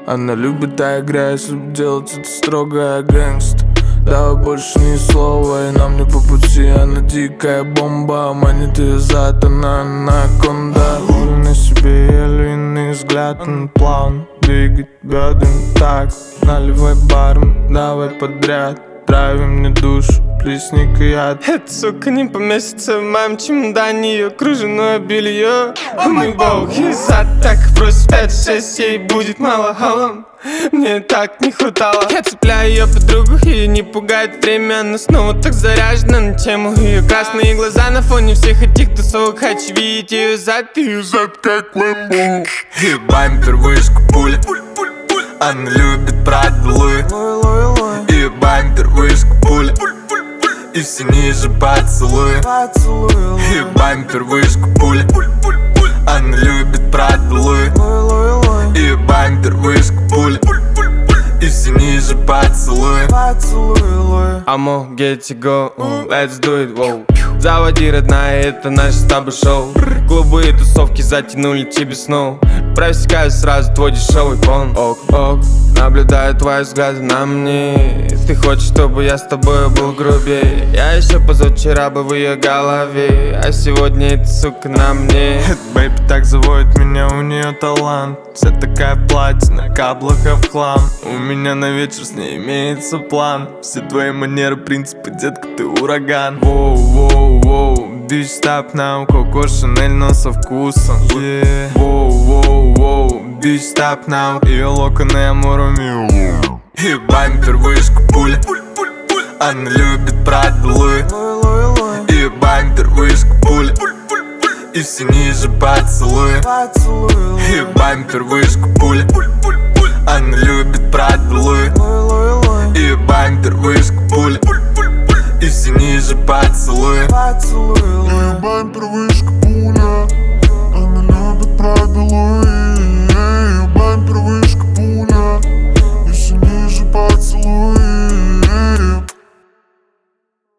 Она любит агрессию, делать это строго гэнгст. Давай больше ни слова, и нам не по пути. Она дикая бомба, манит ее зад, она анаконда. На себе я львиный взгляд, он плавно двигает бедрами так. Наливай барм, давай подряд. Трави мне душу, плесни-ка яд. Эта сука не поместится в моем чемодане, ее кружевное белье. О мой бог, и зад так просит 5-6, ей будет мало халам. Мне так не хватало. Я цепляю ее подругу, ее не пугает время. Она снова так заряжена на тему. Ее красные глаза на фоне всех этих тусовок. Хочу видеть ее зад как Лэмбо. И бампер, вышку, пуля. Она любит брать дулы. И бампер, вышку, пуля. И все ниже поцелуй. И бампер, вышку, пуля. Она любит брать дулы. И бампер, вышку, пуля. И все ниже поцелуй. I'ma get you go, let's do it, wow. Заводи, родная, это наше с тобой шоу. Голубые тусовки затянули тебе снова. Просекаю сразу твой дешевый пон. Ок, наблюдаю твои взгляды на мне. Ты хочешь, чтобы я с тобой был грубее. Я еще позавчера был в ее голове, а сегодня эта сука на мне. Эта бэйби так заводит меня, у нее талант. Вся такая платина, каблуков в хлам. У меня на вечер с ней имеется план. Все твои манеры, принципы, детка, ты ураган. Воу, bitch, stop now, Коко Шанель, но со вкусом. Воу, bitch, stop now, ее локоны Амурамио. И бампер, вышку, пуля. Она любит брать дулы. И бампер, вышку, пуля. И все ниже поцелуй. И бампер, вышку, пуля. Она любит брать дулы. И бампер, вышку, пуля. И все ниже поцелуй. И бампер, вышку.